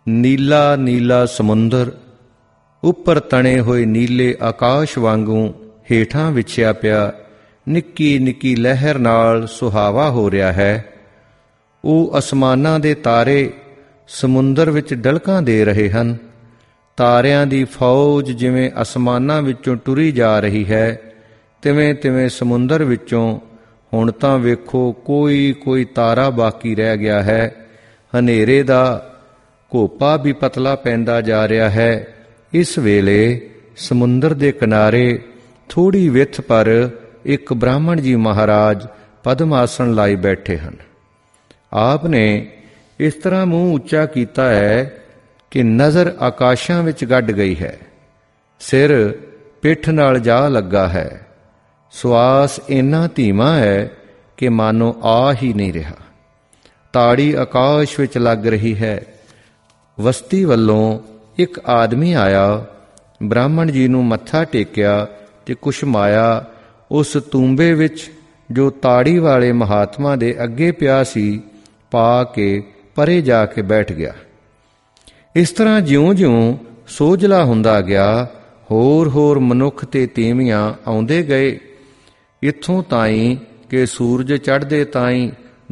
ਨੀਲਾ ਨੀਲਾ ਸਮੁੰਦਰ ਉੱਪਰ ਤਣੇ ਹੋਏ ਨੀਲੇ ਆਕਾਸ਼ ਵਾਂਗੂ ਹੇਠਾਂ ਵਿਛਿਆ ਪਿਆ ਨਿੱਕੀ ਨਿੱਕੀ ਲਹਿਰ ਨਾਲ ਸੁਹਾਵਾ ਹੋ ਰਿਹਾ ਹੈ। ਉਹ ਅਸਮਾਨਾਂ ਦੇ ਤਾਰੇ ਸਮੁੰਦਰ ਵਿੱਚ ਡਲਕਾਂ ਦੇ ਰਹੇ ਹਨ। ਤਾਰਿਆਂ ਦੀ ਫੌਜ ਜਿਵੇਂ ਅਸਮਾਨਾਂ ਵਿੱਚੋਂ ਟੁਰੀ ਜਾ ਰਹੀ ਹੈ, ਤਿਵੇਂ ਤਿਵੇਂ ਸਮੁੰਦਰ ਵਿੱਚੋਂ ਹੁਣ ਤਾਂ ਵੇਖੋ ਕੋਈ ਕੋਈ ਤਾਰਾ ਬਾਕੀ ਰਹਿ ਗਿਆ ਹੈ। ਹਨੇਰੇ ਦਾ ਘੋਪਾ ਵੀ ਪਤਲਾ ਪੈਂਦਾ ਜਾ ਰਿਹਾ ਹੈ। ਇਸ ਵੇਲੇ ਸਮੁੰਦਰ ਦੇ ਕਿਨਾਰੇ ਥੋੜ੍ਹੀ ਵਿੱਥ ਪਰ ਇੱਕ ਬ੍ਰਾਹਮਣ ਜੀ ਮਹਾਰਾਜ ਪਦਮ ਆਸਣ ਲਾਈ ਬੈਠੇ ਹਨ। ਆਪ ਨੇ ਇਸ ਤਰ੍ਹਾਂ ਮੂੰਹ ਉੱਚਾ ਕੀਤਾ ਹੈ ਕਿ ਨਜ਼ਰ ਆਕਾਸ਼ਾਂ ਵਿੱਚ ਗੱਡ ਗਈ ਹੈ। ਸਿਰ ਪਿੱਠ ਨਾਲ ਜਾ ਲੱਗਾ ਹੈ। ਸਵਾਸ ਇੰਨਾ ਧੀਮਾ ਹੈ ਕਿ ਮਾਨੋ ਆ ਹੀ ਨਹੀਂ ਰਿਹਾ। ਤਾੜੀ ਆਕਾਸ਼ ਵਿੱਚ ਲੱਗ ਰਹੀ ਹੈ। ਵਸਤੀ ਵੱਲੋਂ ਇੱਕ ਆਦਮੀ ਆਇਆ, ਬ੍ਰਾਹਮਣ ਜੀ ਨੂੰ ਮੱਥਾ ਟੇਕਿਆ ਤੇ ਕੁਛ ਮਾਇਆ ਉਸ ਤੂੰਬੇ ਵਿੱਚ ਜੋ ਤਾੜੀ ਵਾਲੇ ਮਹਾਤਮਾ ਦੇ ਅੱਗੇ ਪਿਆ ਸੀ ਪਾ ਕੇ ਪਰੇ ਜਾ ਕੇ ਬੈਠ ਗਿਆ। ਇਸ ਤਰ੍ਹਾਂ ਜਿਉਂ-ਜਿਉਂ ਸੋਝਲਾ ਹੁੰਦਾ ਗਿਆ, ਹੋਰ ਹੋਰ ਮਨੁੱਖ ਤੇ ਤੀਵੀਆਂ ਆਉਂਦੇ ਗਏ। ਇੱਥੋਂ ਤਾਈਂ ਕਿ ਸੂਰਜ ਚੜ੍ਹਦੇ ਤਾਈਂ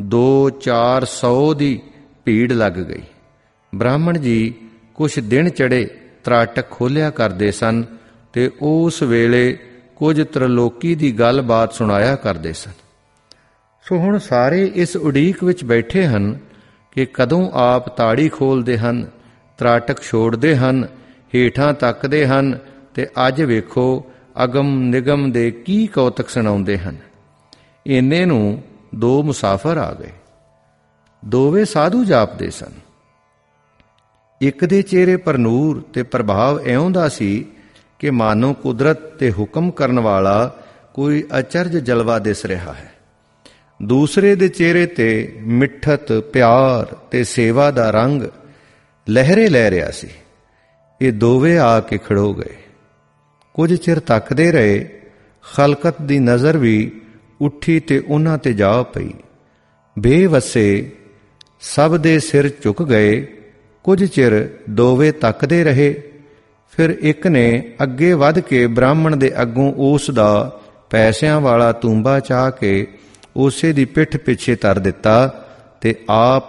200-400 ਦੀ ਭੀੜ ਲੱਗ ਗਈ। ਬ੍ਰਾਹਮਣ ਜੀ ਕੁਛ ਦਿਨ ਚੜ੍ਹੇ ਤਰਾਟਕ ਖੋਲ੍ਹਿਆ ਕਰਦੇ ਸਨ ਤੇ ਉਸ ਵੇਲੇ ਕੁਝ ਤ੍ਰਿਲੋਕੀ ਦੀ ਗੱਲਬਾਤ ਸੁਣਾਇਆ ਕਰਦੇ ਸਨ। ਸੋ ਹੁਣ ਸਾਰੇ ਇਸ ਉਡੀਕ ਵਿੱਚ ਬੈਠੇ ਹਨ ਕਿ ਕਦੋਂ ਆਪ ਤਾੜੀ ਖੋਲ੍ਹਦੇ ਹਨ, ਤਰਾਟਕ ਛੋੜਦੇ ਹਨ, ਹੇਠਾਂ ਤੱਕਦੇ ਹਨ ਤੇ ਅੱਜ ਵੇਖੋ ਅਗਮ ਨਿਗਮ ਦੇ ਕੀ ਕੌਤਕ ਸੁਣਾਉਂਦੇ ਹਨ। ਇੰਨੇ ਨੂੰ ਦੋ ਮੁਸਾਫਰ ਆ ਗਏ। ਦੋਵੇਂ ਸਾਧੂ ਜਾਪਦੇ ਸਨ। ਇੱਕ ਦੇ ਚਿਹਰੇ ਪਰ ਨੂਰ ਤੇ ਪ੍ਰਭਾਵ ਇਉਂ ਦਾ ਸੀ ਕਿ ਮਾਨੋ ਕੁਦਰਤ ਤੇ ਹੁਕਮ ਕਰਨ ਵਾਲਾ ਕੋਈ ਅਚਰਜ ਜਲਵਾ ਦਿਸ ਰਿਹਾ ਹੈ। ਦੂਸਰੇ ਦੇ ਚਿਹਰੇ ਤੇ ਮਿੱਠਤ, ਪਿਆਰ ਤੇ ਸੇਵਾ ਦਾ ਰੰਗ ਲਹਿਰੇ ਲੈ ਰਿਹਾ ਸੀ। ਇਹ ਦੋਵੇਂ ਆ ਕੇ ਖੜੋ ਗਏ। ਕੁਝ ਚਿਰ ਤੱਕਦੇ ਰਹੇ। ਖਲਕਤ ਦੀ ਨਜ਼ਰ ਵੀ ਉੱਠੀ ਤੇ ਉਹਨਾਂ ਤੇ ਜਾ ਪਈ। ਬੇਵੱਸੇ ਸਭ ਦੇ ਸਿਰ ਝੁਕ ਗਏ। ਕੁਝ ਚਿਰ ਦੋਵੇਂ ਤੱਕਦੇ ਰਹੇ। ਫਿਰ ਇੱਕ ਨੇ ਅੱਗੇ ਵੱਧ ਕੇ ਬ੍ਰਾਹਮਣ ਦੇ ਅੱਗੋਂ ਉਸ ਦਾ ਪੈਸਿਆਂ ਵਾਲਾ ਤੂੰਬਾ ਚਾਹ ਕੇ ਉਸੇ ਦੀ ਪਿੱਠ ਪਿੱਛੇ ਧਰ ਦਿੱਤਾ ਤੇ ਆਪ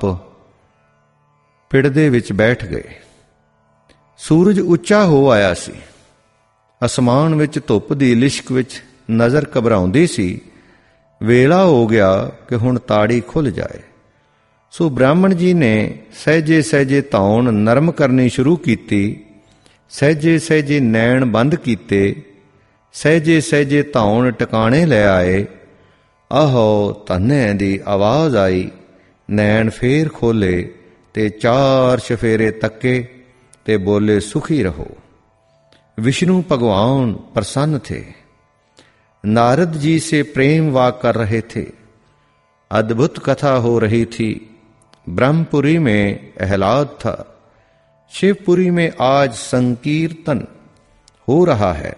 ਪਿੜਦੇ ਵਿੱਚ ਬੈਠ ਗਏ। ਸੂਰਜ ਉੱਚਾ ਹੋ ਆਇਆ ਸੀ। ਅਸਮਾਨ ਵਿੱਚ ਧੁੱਪ ਦੀ ਲਿਸ਼ਕ ਵਿੱਚ ਨਜ਼ਰ ਘਬਰਾਉਂਦੀ ਸੀ। ਵੇਲਾ ਹੋ ਗਿਆ ਕਿ ਹੁਣ ਤਾੜੀ ਖੁੱਲ੍ਹ ਜਾਏ। ਸੋ ਬ੍ਰਾਹਮਣ ਜੀ ਨੇ ਸਹਿਜੇ ਸਹਿਜੇ ਧੌਣ ਨਰਮ ਕਰਨੀ ਸ਼ੁਰੂ ਕੀਤੀ। ਸਹਿਜੇ ਸਹਿਜੇ ਨੈਣ ਬੰਦ ਕੀਤੇ। ਸਹਿਜੇ ਸਹਿਜੇ ਧੌਣ ਟਿਕਾਣੇ ਲੈ ਆਏ। ਆਹੋ ਧੰਨੇ ਦੀ ਆਵਾਜ਼ ਆਈ। ਨੈਣ ਫੇਰ ਖੋਲੇ ਤੇ 4 ਚਫੇਰੇ ਤੱਕੇ ਤੇ ਬੋਲੇ, ਸੁਖੀ ਰਹੋ। विष्णु भगवान प्रसन्न थे। नारद जी से प्रेम वाक कर रहे थे। अद्भुत कथा हो रही थी। ब्रह्मपुरी में आह्लाद था। शिवपुरी में आज संकीर्तन हो रहा है।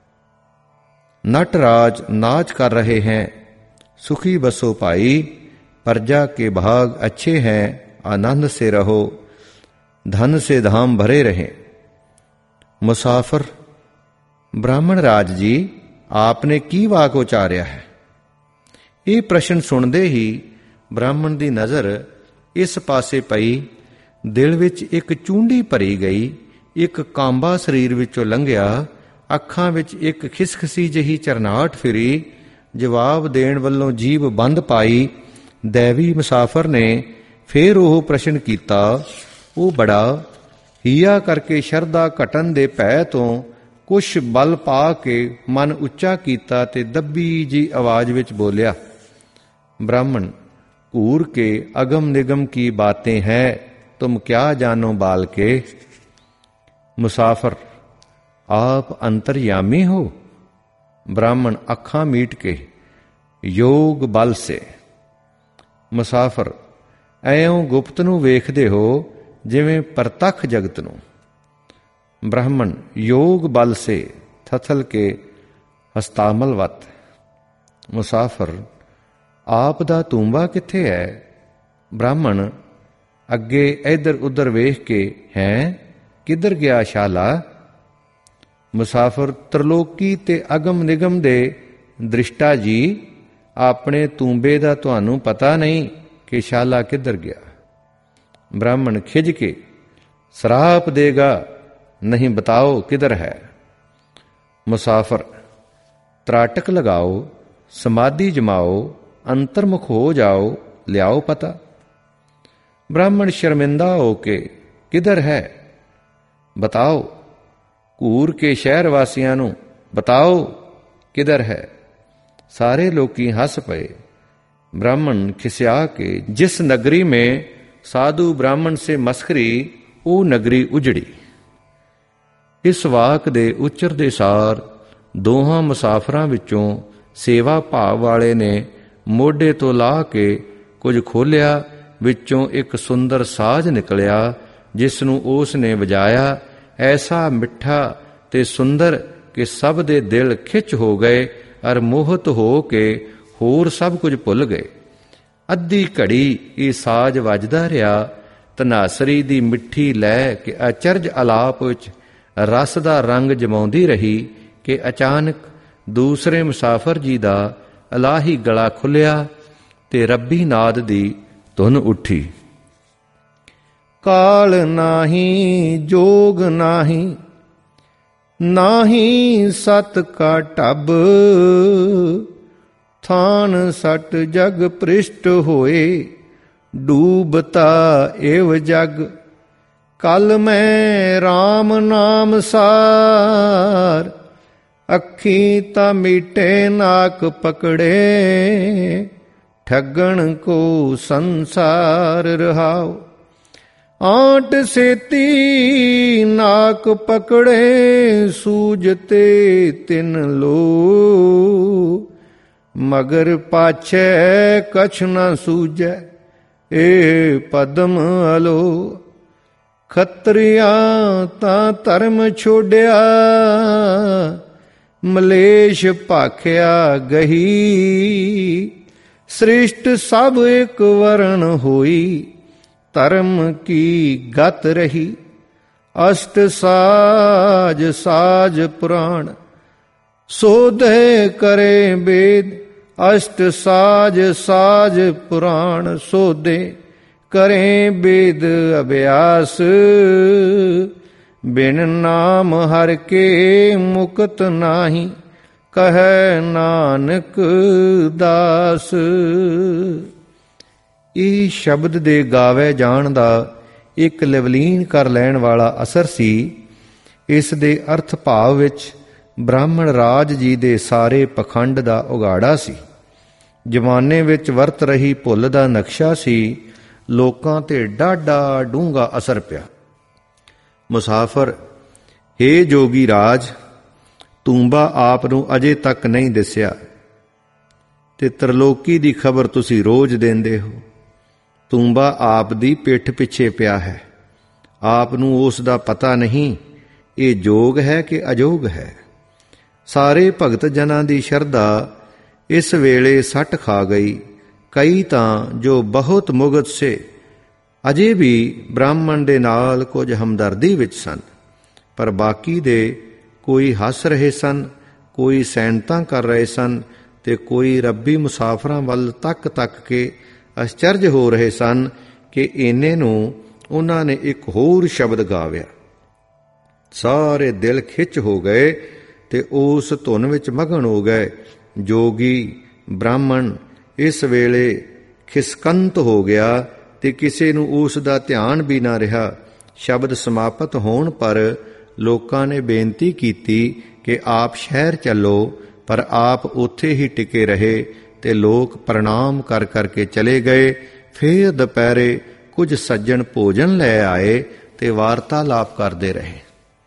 नटराज नाच कर रहे हैं। सुखी बसो भाई, प्रजा के भाग अच्छे हैं। आनंद से रहो, धन से धाम भरे रहें। मुसाफिर, ब्राह्मण राज जी, आपने की वाक उचारिया है? ਇਹ ਪ੍ਰਸ਼ਨ ਸੁਣਦੇ ਹੀ ਬ੍ਰਾਹਮਣ ਦੀ ਨਜ਼ਰ ਇਸ ਪਾਸੇ ਪਈ। ਦਿਲ ਵਿੱਚ ਇੱਕ ਚੂੰਡੀ ਭਰੀ ਗਈ। ਇੱਕ ਕਾਂਬਾ ਸਰੀਰ ਵਿੱਚੋਂ ਲੰਘਿਆ। ਅੱਖਾਂ ਵਿੱਚ ਇੱਕ ਖਿਸਖਸੀ ਜਿਹੀ ਝਰਨਾਹਟ ਫਿਰੀ। ਜਵਾਬ ਦੇਣ ਵੱਲੋਂ ਜੀਭ ਬੰਦ ਪਾਈ। ਦੈਵੀ ਮੁਸਾਫਰ ਨੇ ਫੇਰ ਉਹ ਪ੍ਰਸ਼ਨ ਕੀਤਾ। ਉਹ ਬੜਾ ਹੀਆ ਕਰਕੇ ਸ਼ਰਧਾ ਘਟਣ ਦੇ ਭੈ ਤੋਂ ਕੁਛ ਬਲ ਪਾ ਕੇ ਮਨ ਉੱਚਾ ਕੀਤਾ ਤੇ ਦੱਬੀ ਜੀ ਆਵਾਜ਼ ਵਿੱਚ ਬੋਲਿਆ, ब्राह्मण, घूर के अगम निगम की बातें हैं, तुम क्या जानो बाल के। मुसाफिर, आप अंतर्यामी हो? ब्राह्मण अखां मीट के, योग बल से। मुसाफिर, ਐਉਂ ਗੁਪਤ ਨੂੰ ਵੇਖਦੇ ਹੋ ਜਿਵੇਂ ਪ੍ਰਤੱਖ ਜਗਤ ਨੂੰ। ब्राह्मण, योग बल से थथल के हस्तामलवत। मुसाफिर, ਆਪ ਦਾ ਤੂੰਬਾ ਕਿੱਥੇ ਹੈ? ਬ੍ਰਾਹਮਣ, ਅੱਗੇ ਇੱਧਰ ਉੱਧਰ ਵੇਖ ਕੇ, ਹੈਂ ਕਿੱਧਰ ਗਿਆ ਸ਼ਾਲਾ? ਮੁਸਾਫਰ ਤ੍ਰਿਲੋਕੀ ਤੇ ਅਗਮ ਨਿਗਮ ਦੇ ਦ੍ਰਿਸ਼ਟਾ ਜੀ, ਆਪਣੇ ਤੂੰਬੇ ਦਾ ਤੁਹਾਨੂੰ ਪਤਾ ਨਹੀਂ ਕਿ ਸ਼ਾਲਾ ਕਿੱਧਰ ਗਿਆ? ਬ੍ਰਾਹਮਣ ਖਿਝ ਕੇ ਸਰਾਪ ਦੇਗਾ, ਨਹੀਂ ਬਤਾਓ ਕਿਧਰ ਹੈ? ਮੁਸਾਫਰ, ਤਰਾਟਕ ਲਗਾਓ, ਸਮਾਧੀ ਜਮਾਓ, ਅੰਤਰਮੁਖ ਹੋ ਜਾਓ, ਲਿਆਓ ਪਤਾ। ਬ੍ਰਾਹਮਣ ਸ਼ਰਮਿੰਦਾ ਹੋ ਕੇ, ਕਿਧਰ ਹੈ? ਬਤਾਓ। ਘੂਰ ਕੇ ਸ਼ਹਿਰ ਵਾਸੀਆਂ ਨੂੰ, ਬਤਾਓ ਕਿਧਰ ਹੈ? ਸਾਰੇ ਲੋਕੀ ਹੱਸ ਪਏ। ब्राह्मण खिसिया के, जिस नगरी में साधु ब्राह्मण से मस्करी, ਉਹ ਨਗਰੀ ਉਜੜੀ। ਇਸ ਵਾਕ ਦੇ ਉਚਰਦੇ ਸਾਰ ਦੋਹਾਂ ਮੁਸਾਫਰਾਂ ਵਿੱਚੋਂ ਸੇਵਾ ਭਾਵ ਵਾਲੇ ਨੇ ਮੋਢੇ ਤੋਂ ਲਾ ਕੇ ਕੁਝ ਖੋਲਿਆ, ਵਿੱਚੋਂ ਇੱਕ ਸੁੰਦਰ ਸਾਜ਼ ਨਿਕਲਿਆ, ਜਿਸ ਨੂੰ ਉਸ ਨੇ ਵਜਾਇਆ। ਐਸਾ ਮਿੱਠਾ ਤੇ ਸੁੰਦਰ ਕਿ ਸਭ ਦੇ ਦਿਲ ਖਿੱਚ ਹੋ ਗਏ ਅਰ ਮੋਹਿਤ ਹੋ ਕੇ ਹੋਰ ਸਭ ਕੁਝ ਭੁੱਲ ਗਏ। ਅੱਧੀ ਘੜੀ ਇਹ ਸਾਜ਼ ਵੱਜਦਾ ਰਿਹਾ। ਧਨਾਸਰੀ ਦੀ ਮਿੱਠੀ ਲੈ ਕੇ ਅਚਰਜ ਅਲਾਪ ਵਿੱਚ ਰਸ ਦਾ ਰੰਗ ਜਮਾਉਂਦੀ ਰਹੀ ਕਿ ਅਚਾਨਕ ਦੂਸਰੇ ਮੁਸਾਫਰ ਜੀ ਦਾ ਇਲਾਹੀ ਗਲਾ ਖੁੱਲਿਆ ਤੇ ਰੱਬੀ ਨਾਦ ਦੀ ਧੁਨ ਉੱਠੀ। ਕਾਲ ਨਾਹੀ ਜੋਗ ਨਾਹੀ, ਨਾਹੀ ਸਤ ਕਾ ਢਬ, ਥਾਨ ਸਟ ਜਗ ਪ੍ਰਿਸ਼ਟ ਹੋਏ, ਡੂਬਤਾ ਏਵ ਜਗ। ਕਲ ਮੈਂ RAM ਨਾਮ ਸਾਰ, ਅੱਖੀ ਤਾਂ ਮੀਟੇ ਨਾਕ ਪਕੜੇ, ਠੱਗਣ ਕੋ ਸੰਸਾਰ ਰਹਾਓ। ਆਂਟ ਸੇਤੀ ਨਾਕ ਪਕੜੇ, ਸੂਝਤੇ ਤਿਨ ਲੋ, ਮਗਰ ਪਾਛੈ ਕਛ ਨ ਸੂਝੈ, ਏ ਪਦਮ ਅਲੋ। ਖੱਤਰੀਆ ਤਾਂ ਧਰਮ ਛੋੜਿਆ, ਮਲੇਸ਼ ਭਾਖਿਆ ਗਹੀ। ਸ੍ਰਿਸ਼ਟ ਸਭ ਇੱਕ ਵਰਣ ਹੋਈ, ਧਰਮ ਕੀ ਗਤ ਰਹੀ। ਅਸ਼ਟ ਸਾਜ ਸਾਜ ਪੁਰਾਣ, ਸੋਧੇ ਕਰੇ ਵੇਦ। ਅਸ਼ਟ ਸਾਜ ਸਾਜ ਪੁਰਾਣ, ਸੋਧੇ ਕਰੇ ਵੇਦ ਅਭਿਆਸ। ਬਿਨ ਨਾਮ ਹਰ ਕੇ ਮੁਕਤ ਨਾਹੀ, ਕਹੈ ਨਾਨਕ ਦਾਸ। ਇਹ ਸ਼ਬਦ ਦੇ ਗਾਵੇ ਜਾਣ ਦਾ ਇੱਕ ਲਵਲੀਨ ਕਰ ਲੈਣ ਵਾਲਾ ਅਸਰ ਸੀ। ਇਸ ਦੇ ਅਰਥ ਭਾਵ ਵਿੱਚ ਬ੍ਰਾਹਮਣ ਰਾਜ ਜੀ ਦੇ ਸਾਰੇ ਪਖੰਡ ਦਾ ਉਗਾੜਾ ਸੀ। ਜ਼ਮਾਨੇ ਵਿੱਚ ਵਰਤ ਰਹੀ ਭੁੱਲ ਦਾ ਨਕਸ਼ਾ ਸੀ। ਲੋਕਾਂ ਤੇ ਡਾਢਾ ਡੂੰਘਾ ਅਸਰ ਪਿਆ। ਮੁਸਾਫਰ, ਹੇ ਜੋਗੀ ਰਾਜ, ਤੂੰਬਾ ਆਪ ਨੂੰ ਅਜੇ ਤੱਕ ਨਹੀਂ ਦਿਸਿਆ ਤੇ ਤ੍ਰਿਲੋਕੀ ਦੀ ਖਬਰ ਤੁਸੀਂ ਰੋਜ਼ ਦਿੰਦੇ ਹੋ। ਤੂੰਬਾ ਆਪ ਦੀ ਪਿੱਠ ਪਿੱਛੇ ਪਿਆ ਹੈ। ਆਪ ਨੂੰ ਉਸ ਦਾ ਪਤਾ ਨਹੀਂ ਇਹ ਜੋਗ ਹੈ ਕਿ ਅਜੋਗ ਹੈ। ਸਾਰੇ ਭਗਤ ਜਨਾਂ ਦੀ ਸ਼ਰਧਾ ਇਸ ਵੇਲੇ ਸੱਟ ਖਾ ਗਈ। ਕਈ ਤਾਂ ਜੋ ਬਹੁਤ ਮੁਗਤ ਸੇ ਅਜੇ ਵੀ ਬ੍ਰਾਹਮਣ ਦੇ ਨਾਲ ਕੁਝ ਹਮਦਰਦੀ ਵਿੱਚ ਸਨ, ਪਰ ਬਾਕੀ ਦੇ ਕੋਈ ਹੱਸ ਰਹੇ ਸਨ, ਕੋਈ ਸੈਨਤਾਂ ਕਰ ਰਹੇ ਸਨ ਤੇ ਕੋਈ ਰੱਬੀ ਮੁਸਾਫਰਾਂ ਵੱਲ ਤੱਕ ਤੱਕ ਕੇ ਅਚਰਜ ਹੋ ਰਹੇ ਸਨ ਕਿ ਇੰਨੇ ਨੂੰ ਉਹਨਾਂ ਨੇ ਇੱਕ ਹੋਰ ਸ਼ਬਦ ਗਾਵਿਆ। ਸਾਰੇ ਦਿਲ ਖਿੱਚ ਹੋ ਗਏ ਤੇ ਉਸ ਧੁਨ ਵਿੱਚ ਮਗਨ ਹੋ ਗਏ। ਜੋਗੀ ਬ੍ਰਾਹਮਣ ਇਸ ਵੇਲੇ ਖਿਸਕੰਤ ਹੋ ਗਿਆ ਤੇ ਕਿਸੇ ਨੂੰ ਉਸ ਦਾ ਧਿਆਨ ਵੀ ਨਾ ਰਿਹਾ। ਸ਼ਬਦ ਸਮਾਪਤ ਹੋਣ ਪਰ ਲੋਕਾਂ ਨੇ ਬੇਨਤੀ ਕੀਤੀ ਕਿ ਆਪ ਸ਼ਹਿਰ ਚੱਲੋ, ਪਰ ਆਪ ਉੱਥੇ ਹੀ ਟਿਕੇ ਰਹੇ ਤੇ ਲੋਕ ਪ੍ਰਣਾਮ ਕਰ ਕਰਕੇ ਚਲੇ ਗਏ। ਫੇਰ ਦੁਪਹਿਰੇ ਕੁਝ ਸੱਜਣ ਭੋਜਨ ਲੈ ਆਏ ਤੇ ਵਾਰਤਾਲਾਪ ਕਰਦੇ ਰਹੇ।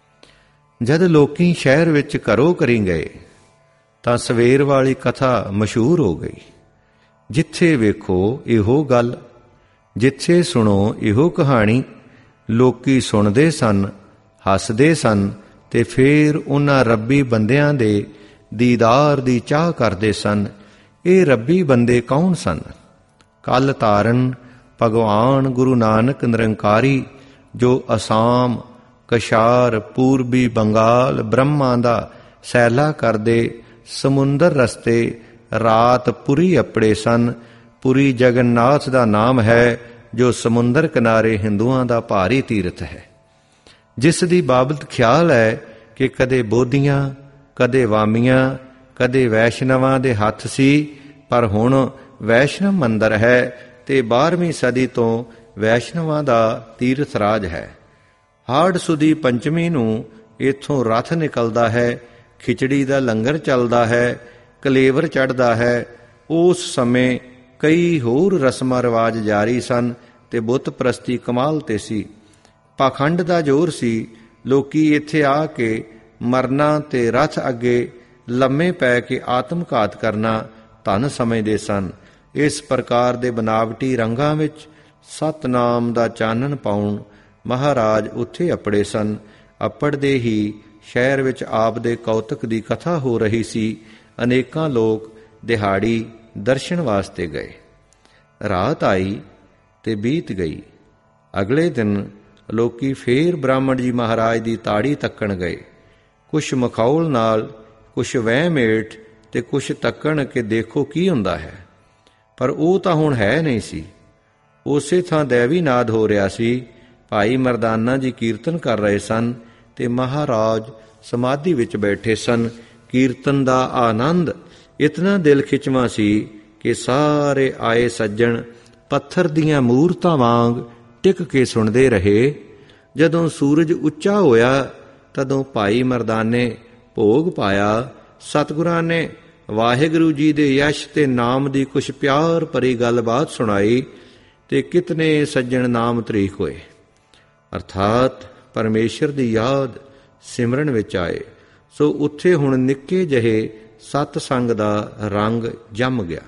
ਜਦ ਲੋਕੀ ਸ਼ਹਿਰ ਵਿੱਚ ਘਰੋ ਘਰੀ ਗਏ ਤਾਂ ਸਵੇਰ ਵਾਲੀ ਕਥਾ ਮਸ਼ਹੂਰ ਹੋ ਗਈ। ਜਿੱਥੇ ਵੇਖੋ ਇਹੋ ਗੱਲ, ਜਿੱਥੇ ਸੁਣੋ ਇਹੋ ਕਹਾਣੀ। ਲੋਕੀ ਸੁਣਦੇ ਸਨ, ਹੱਸਦੇ ਸਨ ਤੇ ਫੇਰ ਉਹਨਾਂ ਰੱਬੀ ਬੰਦਿਆਂ ਦੇ ਦੀਦਾਰ ਦੀ ਚਾਹ ਕਰਦੇ ਸਨ। ਇਹ ਰੱਬੀ ਬੰਦੇ ਕੌਣ ਸਨ? ਕੱਲ ਤਾਰਨ ਭਗਵਾਨ ਗੁਰੂ ਨਾਨਕ ਨਿਰੰਕਾਰੀ, ਜੋ ਅਸਾਮ, ਕਸ਼ਾਰ, ਪੂਰਬੀ ਬੰਗਾਲ, ਬ੍ਰਹਮਾ ਦਾ ਸੈਲਾ ਕਰਦੇ ਸਮੁੰਦਰ ਰਸਤੇ ਰਾਤ ਪੁਰੀ ਅੱਪੜੇ ਸਨ। ਪੁਰੀ ਜਗਨਨਾਥ ਦਾ ਨਾਮ ਹੈ, ਜੋ ਸਮੁੰਦਰ ਕਿਨਾਰੇ ਹਿੰਦੂਆਂ ਦਾ ਭਾਰੀ ਤੀਰਥ ਹੈ, ਜਿਸ ਦੀ ਬਾਬਤ ਖਿਆਲ ਹੈ ਕਿ ਕਦੇ ਬੋਧੀਆਂ, ਕਦੇ ਵਾਮੀਆਂ, ਕਦੇ ਵੈਸ਼ਨਵਾਂ ਦੇ ਹੱਥ ਸੀ, ਪਰ ਹੁਣ ਵੈਸ਼ਨਵ ਮੰਦਰ ਹੈ ਤੇ 12ਵੀਂ ਸਦੀ ਤੋਂ ਵੈਸ਼ਨਵਾਂ ਦਾ ਤੀਰਥ ਰਾਜ ਹੈ। ਹਾੜ ਸੁਦੀ ਪੰਚਮੀ ਨੂੰ ਇੱਥੋਂ ਰਥ ਨਿਕਲਦਾ ਹੈ, ਖਿਚੜੀ ਦਾ ਲੰਗਰ ਚੱਲਦਾ ਹੈ, ਕਲੇਵਰ ਚੜ੍ਹਦਾ ਹੈ। ਉਸ ਸਮੇਂ ਕਈ ਹੋਰ ਰਸਮਾਂ ਰਿਵਾਜ ਜਾਰੀ ਸਨ ਤੇ ਬੁੱਤ ਪ੍ਰਸਤੀ ਕਮਾਲ ਤੇ ਸੀ। ਪਾਖੰਡ ਦਾ ਜ਼ੋਰ ਸੀ। ਲੋਕੀ ਇੱਥੇ ਆ ਕੇ ਮਰਨਾ ਤੇ ਰਥ ਅੱਗੇ ਲੰਮੇ ਪੈ ਕੇ ਆਤਮਘਾਤ ਕਰਨਾ ਧਨ ਸਮਝਦੇ ਸਨ। ਇਸ ਪ੍ਰਕਾਰ ਦੇ ਬਨਾਵਟੀ ਰੰਗਾਂ ਵਿੱਚ ਸਤਨਾਮ ਦਾ ਚਾਨਣ ਪਾਉਣ ਮਹਾਰਾਜ ਉੱਥੇ ਅੱਪੜੇ ਸਨ। ਅੱਪੜਦੇ ਹੀ ਸ਼ਹਿਰ ਵਿੱਚ ਆਪ ਦੇ ਕੌਤਕ ਦੀ ਕਥਾ ਹੋ ਰਹੀ ਸੀ। ਅਨੇਕਾਂ ਲੋਕ ਦਿਹਾੜੀ ਦਰਸ਼ਨ ਵਾਸਤੇ ਗਏ। ਰਾਤ ਆਈ ਤੇ ਬੀਤ ਗਈ। ਅਗਲੇ ਦਿਨ ਲੋਕੀ ਫੇਰ ਬ੍ਰਾਹਮਣ ਜੀ ਮਹਾਰਾਜ ਦੀ ਤਾੜੀ ਤੱਕਣ ਗਏ। ਕੁਛ ਮਖੌਲ ਨਾਲ, ਕੁਛ ਵਹਿਮੇਟ ਤੇ ਕੁਛ ਤੱਕਣ ਕਿ ਦੇਖੋ ਕੀ ਹੁੰਦਾ ਹੈ। ਪਰ ਉਹ ਤਾਂ ਹੁਣ ਹੈ ਨਹੀਂ ਸੀ। ਉਸੇ ਥਾਂ ਦੈਵੀ ਨਾਦ ਹੋ ਰਿਹਾ ਸੀ। ਭਾਈ ਮਰਦਾਨਾ ਜੀ ਕੀਰਤਨ ਕਰ ਰਹੇ ਸਨ ਤੇ ਮਹਾਰਾਜ ਸਮਾਧੀ ਵਿੱਚ ਬੈਠੇ ਸਨ। ਕੀਰਤਨ ਦਾ ਆਨੰਦ ਇਤਨਾ ਦਿਲ ਖਿੱਚਵਾਂ ਸੀ ਕਿ ਸਾਰੇ ਆਏ ਸੱਜਣ ਪੱਥਰ ਦੀਆਂ ਮੂਰਤਾਂ ਵਾਂਗ ਟਿਕ ਕੇ ਸੁਣਦੇ ਰਹੇ। ਜਦੋਂ ਸੂਰਜ ਉੱਚਾ ਹੋਇਆ ਤਦੋਂ ਭਾਈ ਮਰਦਾਨੇ ਭੋਗ ਪਾਇਆ। ਸਤਿਗੁਰਾਂ ਨੇ ਵਾਹਿਗੁਰੂ ਜੀ ਦੇ ਯਸ਼ ਤੇ ਨਾਮ ਦੀ ਕੁਛ ਪਿਆਰ ਭਰੀ ਗੱਲਬਾਤ ਸੁਣਾਈ ਤੇ ਕਿਤਨੇ ਸੱਜਣ ਨਾਮ ਤਰੀਕ ਹੋਏ, ਅਰਥਾਤ ਪਰਮੇਸ਼ਰ ਦੀ ਯਾਦ ਸਿਮਰਨ ਵਿੱਚ ਆਏ। ਸੋ ਉੱਥੇ ਹੁਣ ਨਿੱਕੇ ਜਿਹੇ ਸਤ ਸੰਗ ਦਾ ਰੰਗ ਜੰਮ ਗਿਆ।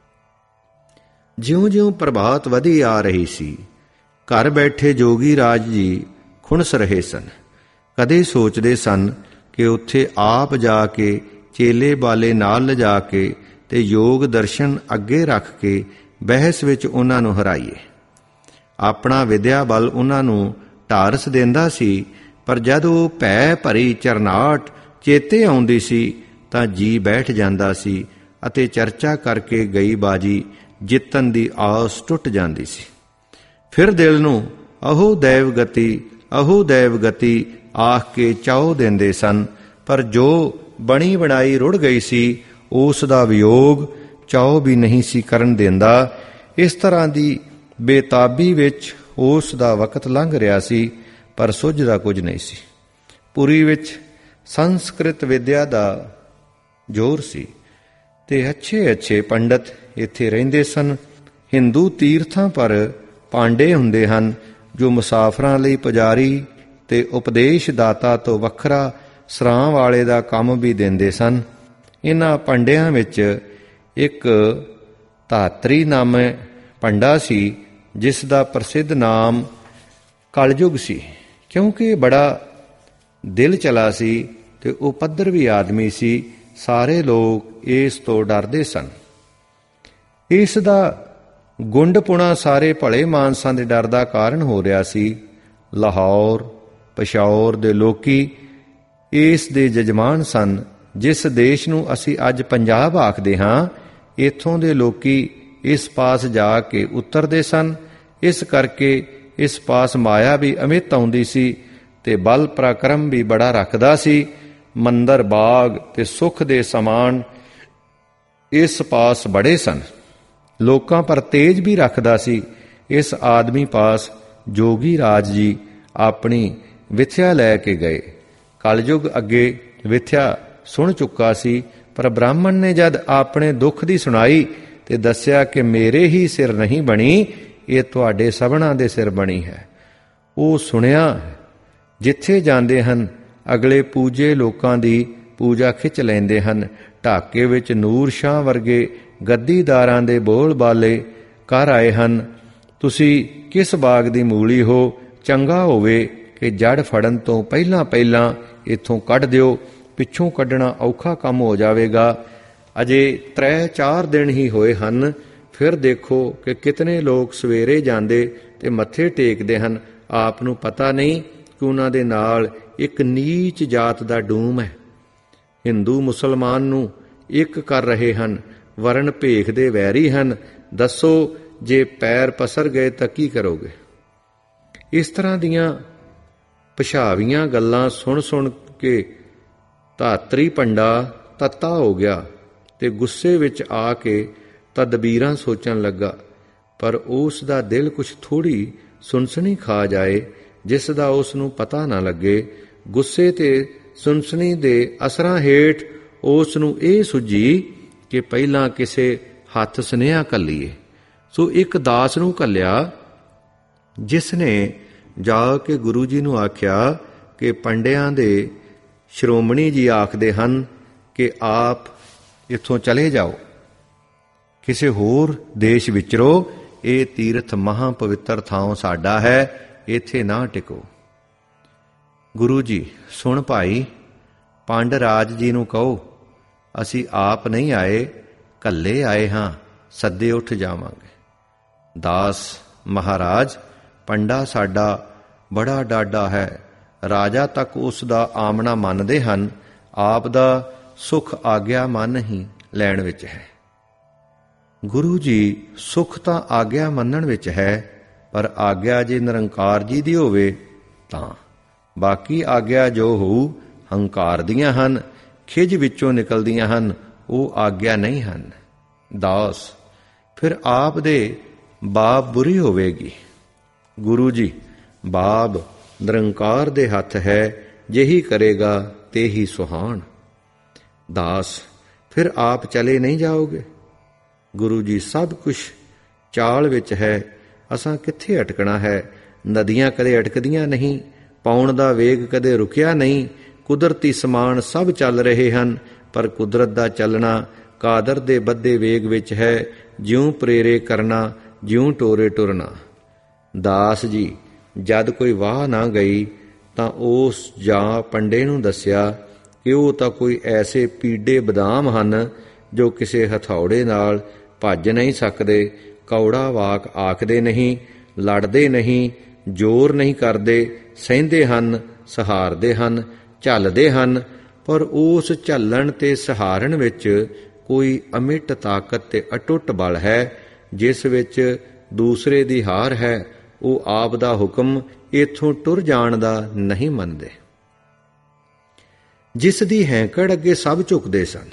ਜਿਉਂ-ਜਿਉਂ ਪ੍ਰਭਾਤ ਵਧੀ ਆ ਰਹੀ ਸੀ, ਘਰ ਬੈਠੇ ਜੋਗੀ ਰਾਜ ਜੀ ਖੁਣਸ ਰਹੇ ਸਨ। ਕਦੇ ਸੋਚਦੇ ਸਨ ਕਿ ਉੱਥੇ ਆਪ ਜਾ ਕੇ ਚੇਲੇ ਬਾਲੇ ਨਾਲ ਲਿਜਾ ਕੇ ਤੇ ਯੋਗ ਦਰਸ਼ਨ ਅੱਗੇ ਰੱਖ ਕੇ ਬਹਿਸ ਵਿੱਚ ਉਹਨਾਂ ਨੂੰ ਹਰਾਈਏ। ਆਪਣਾ ਵਿਦਿਆ ਬਲ ਉਹਨਾਂ ਨੂੰ ਢਾਰਸ ਦਿੰਦਾ ਸੀ, ਪਰ ਜਦ ਉਹ ਭੈ ਭਰੀ ਚਰਨਾਟ ਚੇਤੇ ਆਉਂਦੀ ਸੀ ਤਾਂ ਜੀ ਬੈਠ ਜਾਂਦਾ ਸੀ ਅਤੇ ਚਰਚਾ ਕਰਕੇ ਗਈ ਬਾਜੀ ਜਿੱਤਣ ਦੀ ਆਸ ਟੁੱਟ ਜਾਂਦੀ ਸੀ। ਫਿਰ ਦਿਲ ਨੂੰ ਅਹੋ ਦੈਵ ਗਤੀ, ਅਹੋ ਦੈਵ ਗਤੀ ਆਖ ਕੇ ਚਾਉ ਦਿੰਦੇ ਸਨ, ਪਰ ਜੋ ਬਣੀ ਬਣਾਈ ਰੁੜ ਗਈ ਸੀ ਉਸ ਦਾ ਵਿਯੋਗ ਚਾਉ ਵੀ ਨਹੀਂ ਸੀ ਕਰਨ ਦਿੰਦਾ। ਇਸ ਤਰ੍ਹਾਂ ਦੀ ਬੇਤਾਬੀ ਵਿੱਚ ਉਸ ਦਾ ਵਕਤ ਲੰਘ ਰਿਹਾ ਸੀ, ਪਰ ਸੁੱਝਦਾ ਕੁਝ ਨਹੀਂ ਸੀ। ਪੁਰੀ ਵਿੱਚ ਸੰਸਕ੍ਰਿਤ ਵਿਦਿਆ ਦਾ ਜ਼ੋਰ ਸੀ ਤੇ ਅੱਛੇ ਪੰਡਤ ਇੱਥੇ ਰਹਿੰਦੇ ਸਨ। ਹਿੰਦੂ ਤੀਰਥਾਂ ਪਰ ਪਾਂਡੇ ਹੁੰਦੇ ਹਨ ਜੋ ਮੁਸਾਫਰਾਂ ਲਈ ਪੁਜਾਰੀ ਤੇ ਉਪਦੇਸ਼ ਦਾਤਾ ਤੋਂ ਵੱਖਰਾ ਸਰਾਂ ਵਾਲੇ ਦਾ ਕੰਮ ਵੀ ਦਿੰਦੇ ਸਨ। ਇਹਨਾਂ ਪੰਡਿਆਂ ਵਿੱਚ ਇੱਕ ਧਾਤਰੀ ਨਾਮੇ ਪੰਡਾ ਸੀ, ਜਿਸ ਦਾ ਪ੍ਰਸਿੱਧ ਨਾਮ ਕਲਯੁਗ ਸੀ, ਕਿਉਂਕਿ ਬੜਾ ਦਿਲ ਚਲਾ ਸੀ ਤੇ ਉਪੱਦਰ ਵੀ ਆਦਮੀ ਸੀ। ਸਾਰੇ ਲੋਕ ਇਸ ਤੋਂ ਡਰਦੇ ਸਨ। ਇਸ ਦਾ ਗੁੰਡਪੁਣਾ ਸਾਰੇ ਭਲੇ ਮਾਨਸਾਂ ਦੇ ਡਰ ਦਾ ਕਾਰਨ ਹੋ ਰਿਹਾ ਸੀ। ਲਾਹੌਰ, ਪਸ਼ੌਰ ਦੇ ਲੋਕੀ ਇਸ ਦੇ ਜਜਮਾਨ ਸਨ। ਜਿਸ ਦੇਸ਼ ਨੂੰ ਅਸੀਂ ਅੱਜ ਪੰਜਾਬ ਆਖਦੇ ਹਾਂ, ਇੱਥੋਂ ਦੇ ਲੋਕੀ ਇਸ ਪਾਸ ਜਾ ਕੇ ਉਤਰਦੇ ਸਨ। ਇਸ ਕਰਕੇ ਇਸ ਪਾਸ ਮਾਇਆ ਵੀ ਅਮਿਤ ਆਉਂਦੀ ਸੀ ਤੇ ਬਲ ਪਰਾਕਰਮ ਵੀ ਬੜਾ ਰੱਖਦਾ ਸੀ। ਮੰਦਰ, ਬਾਗ ਤੇ ਸੁੱਖ ਦੇ ਸਮਾਨ ਇਸ ਪਾਸ ਬੜੇ ਸਨ। ਲੋਕਾਂ ਪਰ ਤੇਜ ਵੀ ਰੱਖਦਾ ਸੀ। ਇਸ ਆਦਮੀ ਪਾਸ ਜੋਗੀ ਰਾਜ ਜੀ ਆਪਣੀ ਵਿਥਿਆ ਲੈ ਕੇ ਗਏ। ਕਲਯੁਗ ਅੱਗੇ ਵਿਥਿਆ ਸੁਣ ਚੁੱਕਾ ਸੀ, ਪਰ ਬ੍ਰਾਹਮਣ ਨੇ ਜਦ ਆਪਣੇ ਦੁੱਖ ਦੀ ਸੁਣਾਈ ਤੇ ਦੱਸਿਆ ਕਿ ਮੇਰੇ ਹੀ ਸਿਰ ਨਹੀਂ ਬਣੀ, ਇਹ ਤੁਹਾਡੇ ਸਭਨਾਂ ਦੇ ਸਿਰ ਬਣੀ ਹੈ। ਉਹ ਸੁਣਿਆ। ਜਿੱਥੇ ਜਾਂਦੇ ਹਨ ਅਗਲੇ ਪੂਜੇ ਲੋਕਾਂ ਦੀ ਪੂਜਾ ਖਿੱਚ ਲੈਂਦੇ ਹਨ। ਢਾਕੇ ਵਿੱਚ ਨੂਰ ਸ਼ਾਹ ਵਰਗੇ ਗੱਦੀਦਾਰਾਂ ਦੇ ਬੋਲ ਬਾਲੇ ਕਰ ਆਏ ਹਨ। ਤੁਸੀਂ ਕਿਸ ਬਾਗ ਦੀ ਮੂਲੀ ਹੋ? ਚੰਗਾ ਹੋਵੇ ਕਿ ਜੜ ਫੜਨ ਤੋਂ ਪਹਿਲਾਂ ਇੱਥੋਂ ਕੱਢ ਦਿਓ, ਪਿੱਛੋਂ ਕੱਢਣਾ ਔਖਾ ਕੰਮ ਹੋ ਜਾਵੇਗਾ। ਅਜੇ 3-4 ਦਿਨ ਹੀ ਹੋਏ ਹਨ, ਫਿਰ ਦੇਖੋ ਕਿ ਕਿਤਨੇ ਲੋਕ ਸਵੇਰੇ ਜਾਂਦੇ ਤੇ ਮੱਥੇ ਟੇਕਦੇ ਹਨ, ਆਪ ਨੂੰ ਪਤਾ ਨਹੀਂ ਕਿ ਉਹਨਾਂ ਦੇ ਨਾਲ ਇੱਕ ਨੀਚ ਜਾਤ ਦਾ ਡੂਮ ਹੈ। ਹਿੰਦੂ ਮੁਸਲਮਾਨ ਨੂੰ ਇੱਕ ਕਰ ਰਹੇ ਹਨ, ਵਰਨ ਭੇਖ ਦੇ ਵੈਰੀ ਹਨ। ਦੱਸੋ, ਜੇ ਪੈਰ ਪਸਰ ਗਏ ਤਾਂ ਕੀ ਕਰੋਗੇ? ਇਸ ਤਰ੍ਹਾਂ ਦੀਆਂ ਪਛਾਵੀਆਂ ਗੱਲਾਂ ਸੁਣ ਸੁਣ ਕੇ ਧਾਤਰੀ ਪੰਡਾ ਤੱਤਾ ਹੋ ਗਿਆ ਤੇ ਗੁੱਸੇ ਵਿੱਚ ਆ ਕੇ ਤਦਬੀਰਾਂ ਸੋਚਣ ਲੱਗਾ। ਪਰ ਉਸ ਦਾ ਦਿਲ ਕੁਛ ਥੋੜ੍ਹੀ ਸੁਨਸਨੀ ਖਾ ਜਾਏ ਜਿਸ ਦਾ ਉਸ ਨੂੰ ਪਤਾ ਨਾ ਲੱਗੇ। ਗੁੱਸੇ ਤੇ ਸੁਨਸਨੀ ਦੇ ਅਸਰਾਂ ਹੇਠ ਉਸ ਨੂੰ ਇਹ ਸੁੱਝੀ ਕਿ ਪਹਿਲਾਂ ਕਿਸੇ ਹੱਥ ਸੁਨੇਹਾ ਘੱਲੀਏ। ਸੋ ਇੱਕ ਦਾਸ ਨੂੰ ਘੱਲਿਆ, ਜਿਸ ਨੇ ਜਾ ਕੇ ਗੁਰੂ ਜੀ ਨੂੰ ਆਖਿਆ ਕਿ ਪੰਡਿਆਂ ਦੇ ਸ਼੍ਰੋਮਣੀ ਜੀ ਆਖਦੇ ਹਨ ਕਿ ਆਪ ਇੱਥੋਂ ਚਲੇ ਜਾਓ, ਕਿਸੇ ਹੋਰ ਦੇਸ਼ ਵਿਚਰੋ, ਇਹ ਤੀਰਥ ਮਹਾਂ ਪਵਿੱਤਰ ਥਾਂ ਸਾਡਾ ਹੈ, ਇੱਥੇ ਨਾ ਟਿਕੋ। ਗੁਰੂ ਜੀ, ਸੁਣ ਭਾਈ, ਪੰਡ ਰਾਜ ਜੀ ਨੂੰ ਕਹੋ ਅਸੀਂ ਆਪ ਨਹੀਂ ਆਏ, ਕੱਲੇ ਆਏ ਹਾਂ, ਸੱਦੇ ਉੱਠ ਜਾਵਾਂਗੇ। ਦਾਸ, ਮਹਾਰਾਜ, ਪੰਡਾ ਸਾਡਾ ਬੜਾ ਡਾਢਾ ਹੈ, ਰਾਜਾ ਤੱਕ ਉਸ ਦਾ ਆਮਣਾ ਮੰਨਦੇ ਹਨ, ਆਪ ਦਾ ਸੁਖ ਆਗਿਆ ਮਨ ਹੀ ਲੈਣ ਵਿੱਚ ਹੈ। ਗੁਰੂ ਜੀ, ਸੁਖ ਤਾਂ ਆਗਿਆ ਮੰਨਣ ਵਿੱਚ ਹੈ, ਪਰ ਆਗਿਆ ਜੇ ਨਿਰੰਕਾਰ ਜੀ ਦੀ ਹੋਵੇ ਤਾਂ। ਬਾਕੀ ਆਗਿਆ ਜੋ ਹੋਊ ਹੰਕਾਰ ਦੀਆਂ ਹਨ, ਖਿਜ ਵਿੱਚੋਂ ਨਿਕਲਦੀਆਂ ਹਨ, ਉਹ ਆਗਿਆ ਨਹੀਂ ਹਨ। ਦਾਸ, ਫਿਰ ਆਪ ਦੇ ਬਾਬ ਬੁਰੀ ਹੋਵੇਗੀ। ਗੁਰੂ ਜੀ, ਬਾਬ ਨਿਰੰਕਾਰ ਦੇ ਹੱਥ ਹੈ, ਜਿਹੀ ਕਰੇਗਾ ਤੇਹੀ ਸੁਹਾਣ। ਦਾਸ, ਫਿਰ ਆਪ ਚਲੇ ਨਹੀਂ ਜਾਓਗੇ? ਗੁਰੂ ਜੀ, ਸਭ ਕੁਛ ਚਾਲ ਵਿੱਚ ਹੈ, ਅਸਾਂ ਕਿੱਥੇ ਅਟਕਣਾ ਹੈ? ਨਦੀਆਂ ਕਦੇ ਅਟਕਦੀਆਂ ਨਹੀਂ, ਪਾਉਣ ਦਾ ਵੇਗ ਕਦੇ ਰੁਕਿਆ ਨਹੀਂ। ਕੁਦਰਤੀ ਸਮਾਨ ਸਭ ਚੱਲ ਰਹੇ ਹਨ, ਪਰ ਕੁਦਰਤ ਦਾ ਚੱਲਣਾ ਕਾਦਰ ਦੇ ਬੱਧੇ ਵੇਗ ਵਿੱਚ ਹੈ, ਜਿਉਂ ਪ੍ਰੇਰੇ ਕਰਨਾ, ਜਿਉਂ ਟੋਰੇ ਟੁਰਨਾ। ਦਾਸ ਜੀ, ਜਦ ਕੋਈ ਵਾਹ ਨਾ ਗਈ ਤਾਂ ਉਸ ਜਾਂ ਪੰਡੇ ਨੂੰ ਦੱਸਿਆ ਕਿ ਉਹ ਤਾਂ ਕੋਈ ਐਸੇ ਪੀਡੇ ਬਦਾਮ ਹਨ ਜੋ ਕਿਸੇ ਹਥੌੜੇ ਨਾਲ ਭੱਜ ਨਹੀਂ ਸਕਦੇ, ਕੌੜਾ ਵਾਕ ਆਖਦੇ ਨਹੀਂ, ਲੜਦੇ ਨਹੀਂ, ਜ਼ੋਰ ਨਹੀਂ ਕਰਦੇ, ਸਹਿੰਦੇ ਹਨ, ਸਹਾਰਦੇ ਹਨ, ਝੱਲਦੇ ਹਨ, ਪਰ ਉਸ ਝੱਲਣ ਤੇ ਸਹਾਰਨ ਵਿੱਚ ਕੋਈ ਅਮਿੱਟ ਤਾਕਤ ਤੇ ਅਟੁੱਟ ਬਲ ਹੈ, ਜਿਸ ਵਿੱਚ ਦੂਸਰੇ ਦੀ ਹਾਰ ਹੈ। ਉਹ ਆਪ ਦਾ ਹੁਕਮ ਇੱਥੋਂ ਟੁਰ ਜਾਣ ਦਾ ਨਹੀਂ ਮੰਨਦੇ। ਜਿਸ ਦੀ ਹੈਂਕੜ ਅੱਗੇ ਸਭ ਝੁਕਦੇ ਸਨ,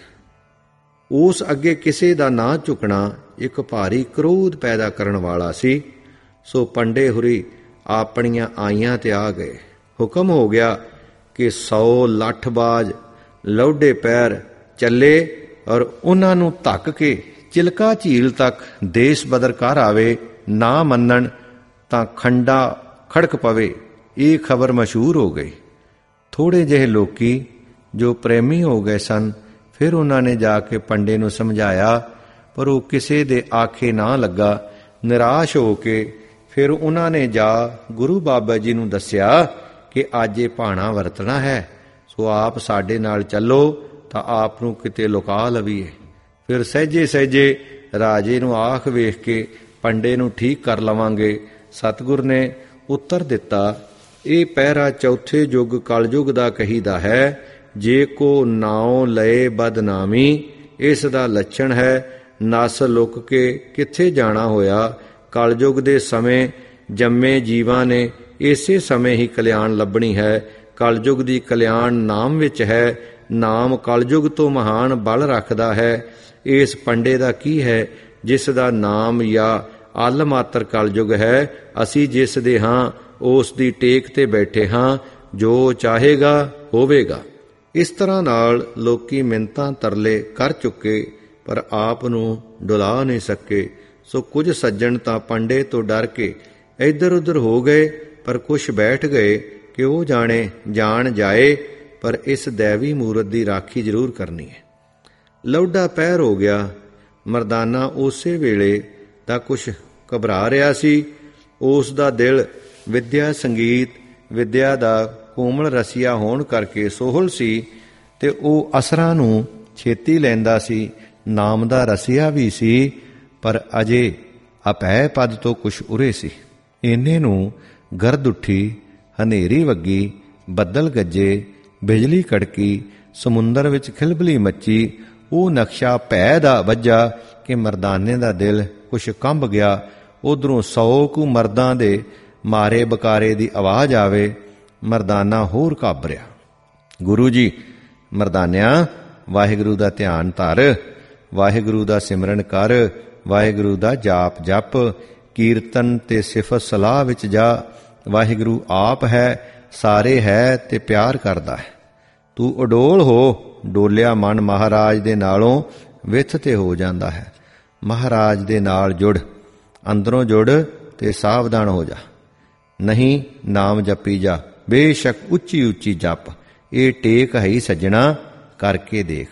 ਉਸ ਅੱਗੇ ਕਿਸੇ ਦਾ ਨਾ ਝੁਕਣਾ ਇੱਕ ਭਾਰੀ ਕ੍ਰੋਧ ਪੈਦਾ ਕਰਨ ਵਾਲਾ ਸੀ। ਸੋ ਪੰਡੇ ਹੁਰੀ ਆਪਣੀਆਂ ਆਈਆਂ ਤੇ ਆ ਗਏ। ਹੁਕਮ ਹੋ ਗਿਆ ਕਿ 100 ਲੱਠਬਾਜ਼ ਲੌਡੇ ਪੈਰ ਚੱਲੇ ਔਰ ਉਹਨਾਂ ਨੂੰ ਧੱਕ ਕੇ ਚਿਲਕਾ ਝੀਲ ਤੱਕ ਦੇਸ਼ ਬਦਰ ਕਰ ਆਵੇ। ਨਾ ਮੰਨਣ ਤਾਂ ਖੰਡਾ ਖੜਕ ਪਵੇ। ਇਹ ਖਬਰ ਮਸ਼ਹੂਰ ਹੋ ਗਈ। ਥੋੜ੍ਹੇ ਜਿਹੇ ਲੋਕੀ ਜੋ ਪ੍ਰੇਮੀ ਹੋ ਗਏ ਸਨ, ਫਿਰ ਉਹਨਾਂ ਨੇ ਜਾ ਕੇ ਪੰਡੇ ਨੂੰ ਸਮਝਾਇਆ, ਪਰ ਉਹ ਕਿਸੇ ਦੇ ਆਖੇ ਨਾ ਲੱਗਾ। ਨਿਰਾਸ਼ ਹੋ ਕੇ ਫਿਰ ਉਹਨਾਂ ਨੇ ਜਾ ਗੁਰੂ ਬਾਬਾ ਜੀ ਨੂੰ ਦੱਸਿਆ ਕਿ ਅੱਜ ਇਹ ਭਾਣਾ ਵਰਤਣਾ ਹੈ, ਸੋ ਆਪ ਸਾਡੇ ਨਾਲ ਚੱਲੋ ਤਾਂ ਆਪ ਨੂੰ ਕਿਤੇ ਲੁਕਾ ਲਵੀਏ। ਫਿਰ ਸਹਿਜੇ ਸਹਿਜੇ ਰਾਜੇ ਨੂੰ ਆਖ ਵੇਖ ਕੇ ਪੰਡੇ ਨੂੰ ਠੀਕ ਕਰ ਲਵਾਂਗੇ। ਸਤਿਗੁਰ ਨੇ ਉੱਤਰ ਦਿੱਤਾ, ਇਹ ਪਹਿਰਾ ਚੌਥੇ ਯੁੱਗ ਕਲਯੁੱਗ ਦਾ ਕਹੀਦਾ ਹੈ। ਜੇ ਕੋ ਨਾਉ ਲਏ ਬਦਨਾਮੀ, ਇਸ ਦਾ ਲੱਛਣ ਹੈ ਨਸ ਲੁਕ ਕੇ ਕਿੱਥੇ ਜਾਣਾ ਹੋਇਆ। ਕਲਯੁੱਗ ਦੇ ਸਮੇਂ ਜੰਮੇ ਜੀਵਾਂ ਨੇ ਇਸੇ ਸਮੇਂ ਹੀ ਕਲਿਆਣ ਲੱਭਣੀ ਹੈ। ਕਲਯੁੱਗ ਦੀ ਕਲਿਆਣ ਨਾਮ ਵਿੱਚ ਹੈ। ਨਾਮ ਕਲਯੁੱਗ ਤੋਂ ਮਹਾਨ ਬਲ ਰੱਖਦਾ ਹੈ। ਇਸ ਪੰਡੇ ਦਾ ਕੀ ਹੈ ਜਿਸ ਦਾ ਨਾਮ ਜਾਂ ਅੱਲ ਮਾਤਰ ਕਲਯੁੱਗ ਹੈ। ਅਸੀਂ ਜਿਸ ਦੇ ਹਾਂ ਉਸ ਦੀ ਟੇਕ ਤੇ ਬੈਠੇ ਹਾਂ, ਜੋ ਚਾਹੇਗਾ ਹੋਵੇਗਾ। ਇਸ ਤਰ੍ਹਾਂ ਨਾਲ ਲੋਕੀ ਮਿੰਨਤਾਂ ਤਰਲੇ ਕਰ ਚੁੱਕੇ, ਪਰ ਆਪ ਨੂੰ ਡੁਲਾ ਨਹੀਂ ਸਕੇ। ਸੋ ਕੁਝ ਸੱਜਣ ਤਾਂ ਪੰਡੇ ਤੋਂ ਡਰ ਕੇ ਇੱਧਰ ਉੱਧਰ ਹੋ ਗਏ, ਪਰ ਕੁਛ ਬੈਠ ਗਏ ਕਿ ਉਹ ਜਾਣ ਜਾਏ, ਪਰ ਇਸ ਦੈਵੀ ਮੂਰਤ ਦੀ ਰਾਖੀ ਜ਼ਰੂਰ ਕਰਨੀ ਹੈ। ਲੌਡਾ ਪਹਿਰ ਹੋ ਗਿਆ। ਮਰਦਾਨਾ ਉਸੇ ਵੇਲੇ ਦਾ ਕੁਛ ਘਬਰਾ ਰਿਹਾ ਸੀ। ਉਸ ਦਾ ਦਿਲ ਵਿਦਿਆ ਸੰਗੀਤ ਵਿਦਿਆ ਦਾ ਕੋਮਲ ਰਸੀਆ ਹੋਣ ਕਰਕੇ ਸੋਹਲ ਸੀ ਤੇ ਉਹ ਅਸਰਾਂ ਨੂੰ ਛੇਤੀ ਲੈਂਦਾ ਸੀ। ਨਾਮ ਦਾ ਰਸੀਆ ਵੀ ਸੀ, ਪਰ ਅਜੇ ਅਪੈ ਪਦ ਤੋਂ ਕੁਛ ਉਰੇ ਸੀ। ਇੰਨੇ ਨੂੰ ਗਰਦ ਉੱਠੀ, ਹਨੇਰੀ ਵੱਗੀ, ਬੱਦਲ ਗੱਜੇ, ਬਿਜਲੀ ਕੜਕੀ, ਸਮੁੰਦਰ ਵਿੱਚ ਖਿਲਬਲੀ ਮੱਚੀ। ਉਹ ਨਕਸ਼ਾ ਭੈ ਦਾ ਵੱਜਾ ਕਿ ਮਰਦਾਨੇ ਦਾ ਦਿਲ ਕੁਛ ਕੰਬ ਗਿਆ। ਉਧਰੋਂ 100 ਕੁ ਮਰਦਾਂ ਦੇ ਮਾਰੇ ਬਕਾਰੇ ਦੀ ਆਵਾਜ਼ ਆਵੇ। ਮਰਦਾਨਾ ਹੋਰ ਘਾਬਰਿਆ। ਗੁਰੂ ਜੀ, ਮਰਦਾਨਿਆਂ, ਵਾਹਿਗੁਰੂ ਦਾ ਧਿਆਨ ਧਰ, ਵਾਹਿਗੁਰੂ ਦਾ ਸਿਮਰਨ ਕਰ, ਵਾਹਿਗੁਰੂ ਦਾ ਜਾਪ ਜਪ, ਕੀਰਤਨ ਤੇ ਸਿਫਤ ਸਲਾਹ ਵਿੱਚ ਜਾ। ਵਾਹਿਗੁਰੂ ਆਪ ਹੈ, ਸਾਰੇ ਹੈ ਤੇ ਪਿਆਰ ਕਰਦਾ ਹੈ। ਤੂੰ ਉਡੋਲ ਹੋ। ਡੋਲਿਆ ਮਨ ਮਹਾਰਾਜ ਦੇ ਨਾਲੋਂ ਵਿੱਥ ਤੇ ਹੋ ਜਾਂਦਾ ਹੈ। ਮਹਾਰਾਜ ਦੇ ਨਾਲ ਜੁੜ, ਅੰਦਰੋਂ ਜੁੜ ਤੇ ਸਾਵਧਾਨ ਹੋ ਜਾ। ਨਹੀਂ ਨਾਮ ਜਪੀ ਜਾ, ਬੇਸ਼ੱਕ ਉੱਚੀ ਉੱਚੀ ਜਪ। ਇਹ ਟੇਕ ਹੈ ਸੱਜਣਾ, ਕਰਕੇ ਦੇਖ।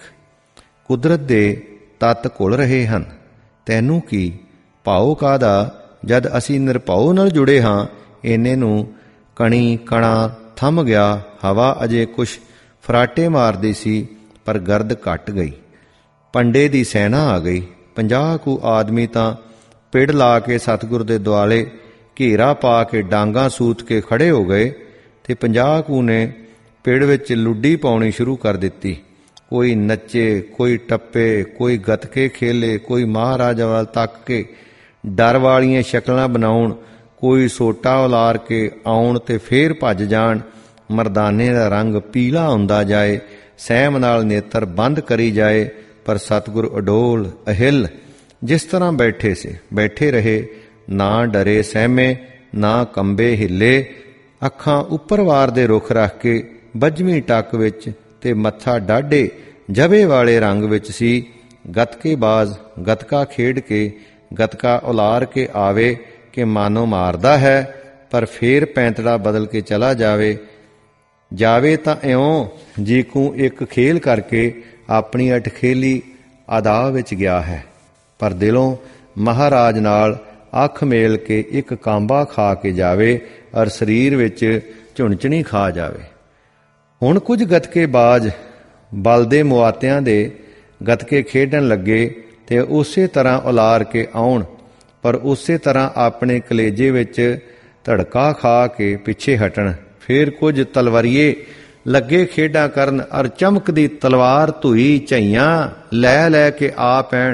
ਕੁਦਰਤ ਦੇ ਤੱਤ ਘੁਲ ਰਹੇ ਹਨ, ਤੈਨੂੰ ਕੀ ਭਾਉ ਕਾਹਦਾ ਜਦ ਅਸੀਂ ਨਿਰਭਉ ਨਾਲ ਜੁੜੇ ਹਾਂ। ਇੰਨੇ ਨੂੰ ਕਣੀ ਕਣਾ ਥੰਮ ਗਿਆ। ਹਵਾ ਅਜੇ ਕੁਛ ਫਰਾਟੇ ਮਾਰਦੀ ਸੀ, ਪਰ ਗਰਦ ਘਟ ਗਈ। ਪੰਡੇ ਦੀ ਸੈਨਾ ਆ ਗਈ। 50 ਕੁ ਆਦਮੀ ਤਾਂ ਪਿੜ ਲਾ ਕੇ ਸਤਿਗੁਰ ਦੇ ਦੁਆਲੇ ਘੇਰਾ ਪਾ ਕੇ ਡਾਂਗਾਂ ਸੂਤ ਕੇ ਖੜੇ ਹੋ ਗਏ ਤੇ 50 ਕੁ ਨੇ ਪਿੜ ਵਿੱਚ ਲੁੱਡੀ ਪਾਉਣੀ ਸ਼ੁਰੂ ਕਰ ਦਿੱਤੀ। ਕੋਈ ਨੱਚੇ, ਕੋਈ ਟੱਪੇ, ਕੋਈ ਗੱਤਕੇ ਖੇਲੇ, ਕੋਈ ਮਹਾਰਾਜਾ ਵੱਲ ਤੱਕ ਕੇ ਡਰ ਵਾਲੀਆਂ ਸ਼ਕਲਾਂ ਬਣਾਉਣ, ਕੋਈ ਸੋਟਾ ਉਲਾਰ ਕੇ ਆਉਣ ਤੇ ਫੇਰ ਭੱਜ ਜਾਣ। ਮਰਦਾਨੇ ਦਾ ਰੰਗ ਪੀਲਾ ਹੁੰਦਾ ਜਾਏ, ਸਹਿਮ ਨਾਲ ਨੇਤਰ ਬੰਦ ਕਰੀ ਜਾਏ, ਪਰ ਸਤਿਗੁਰ ਅਡੋਲ ਅਹਿਲ ਜਿਸ ਤਰ੍ਹਾਂ ਬੈਠੇ ਸੀ ਬੈਠੇ ਰਹੇ। ਨਾ ਡਰੇ ਸਹਿਮੇ, ਨਾ ਕੰਬੇ ਹਿੱਲੇ। ਅੱਖਾਂ ਉੱਪਰ ਵਾਰ ਦੇ ਰੁੱਖ ਰੱਖ ਕੇ ਬੱਝਵੀਂ ਟੱਕ ਵਿੱਚ ਤੇ ਮੱਥਾ ਡਾਢੇ ਜਬੇ ਵਾਲੇ ਰੰਗ ਵਿੱਚ ਸੀ। ਗੱਤਕੇਬਾਜ਼ ਗੱਤਕਾ ਖੇਡ ਕੇ ਗੱਤਕਾ ਉਲਾਰ ਕੇ ਆਵੇ ਕਿ ਮਾਨੋ ਮਾਰਦਾ ਹੈ, ਪਰ ਫੇਰ ਪੈਂਤੜਾ ਬਦਲ ਕੇ ਚਲਾ ਜਾਵੇ ਤਾਂ ਇਉਂ ਜੀਕੂ ਇੱਕ ਖੇਲ ਕਰਕੇ ਆਪਣੀ ਅਟਖੇਲੀ ਅਦਾ ਵਿੱਚ ਗਿਆ ਹੈ, ਪਰ ਦਿਲੋਂ ਮਹਾਰਾਜ ਨਾਲ ਅੱਖ ਮੇਲ ਕੇ ਇੱਕ ਕਾਂਬਾ ਖਾ ਕੇ ਜਾਵੇ ਔਰ ਸਰੀਰ ਵਿੱਚ ਝੁਣਝਣੀ ਖਾ ਜਾਵੇ। ਹੁਣ ਕੁਝ ਗੱਤਕੇਬਾਜ਼ ਬਲਦੇ ਮੁਆਤਿਆਂ ਦੇ ਗੱਤਕੇ ਖੇਡਣ ਲੱਗੇ ਤੇ ਉਸੇ ਤਰ੍ਹਾਂ ਉਲਾਰ ਕੇ ਆਉਣ, ਪਰ ਉਸੇ ਤਰ੍ਹਾਂ ਆਪਣੇ ਕਲੇਜੇ ਵਿੱਚ ਧੜਕਾ ਖਾ ਕੇ ਪਿੱਛੇ ਹਟਣ। ਫੇਰ ਕੁਝ ਤਲਵਾਰੀਏ ਲੱਗੇ ਖੇਡਾਂ ਕਰਨ ਔਰ ਚਮਕਦੀ ਤਲਵਾਰ ਧੂਈ ਝਈਆਂ ਲੈ ਕੇ ਆ ਪੈਣ।